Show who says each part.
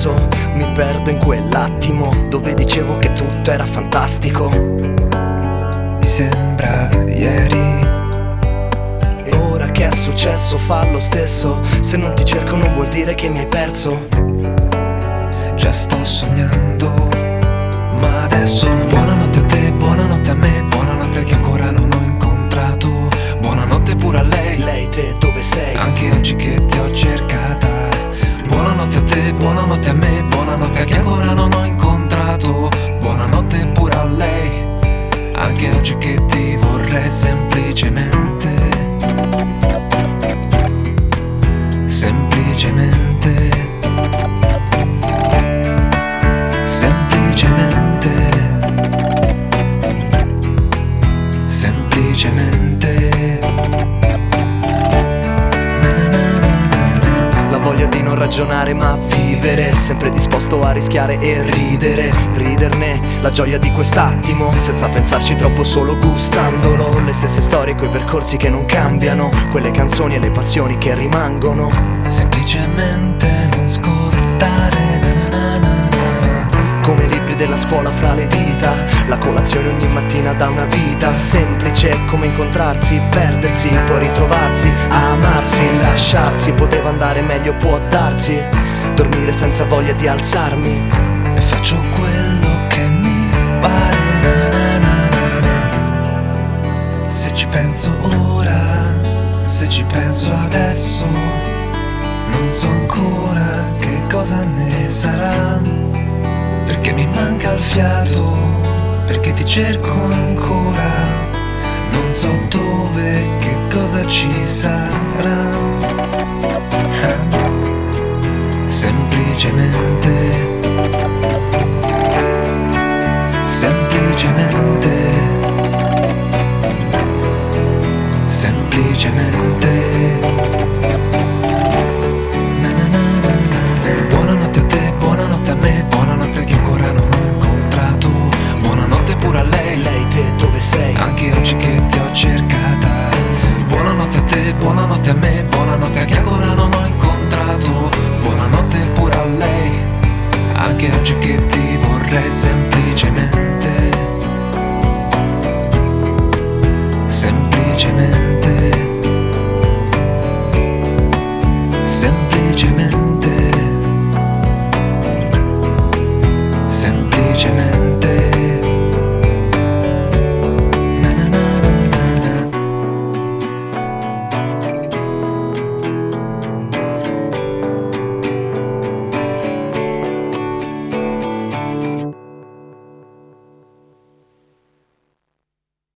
Speaker 1: perso, mi perdo in quell'attimo dove dicevo che tutto era fantastico.
Speaker 2: Mi sembra ieri.
Speaker 1: E ora che è successo fa lo stesso. Se non ti cerco non vuol dire che mi hai perso.
Speaker 2: Già sto sognando, ma adesso buonanotte a te, buonanotte a me, buonanotte che ancora non ho incontrato. Buonanotte pure a lei.
Speaker 1: Lei te dove sei?
Speaker 2: Anche oggi che ti ho cercata. Buonanotte a te, buonanotte a me, buonanotte che ancora non ho incontrato. Buonanotte pure a lei. Anche oggi che ti vorrei semplicemente. Semplicemente. Semplicemente. Semplicemente.
Speaker 1: La voglia di non ragionare ma vivere, sempre disposto a rischiare e ridere, riderne la gioia di quest'attimo, senza pensarci troppo solo gustandolo. Le stesse storie, quei percorsi che non cambiano, quelle canzoni e le passioni che rimangono.
Speaker 2: Semplicemente non scordare.
Speaker 1: Come i libri della scuola fra le dita, la colazione ogni mattina da una vita. Semplice come incontrarsi, perdersi, poi ritrovarsi, amarsi, lasciarsi. Poteva andare meglio, può darsi. Dormire senza voglia di alzarmi.
Speaker 2: E faccio quello che mi pare. Se ci penso ora, se ci penso adesso, non so ancora che cosa ne sarà. Perché mi manca il fiato, perché ti cerco ancora. Non so dove, che cosa ci sarà. Semplicemente. Semplicemente. Semplicemente. Buonanotte a te, buonanotte a me, buonanotte che ancora non ho incontrato. Buonanotte pure a lei.
Speaker 1: Lei te dove sei?
Speaker 2: Anche oggi che ti ho cercata. Buonanotte a te, buonanotte a me, buonanotte che ancora non ho incontrato. Buonanotte pure a lei. Anche oggi che ti vorrei sempre.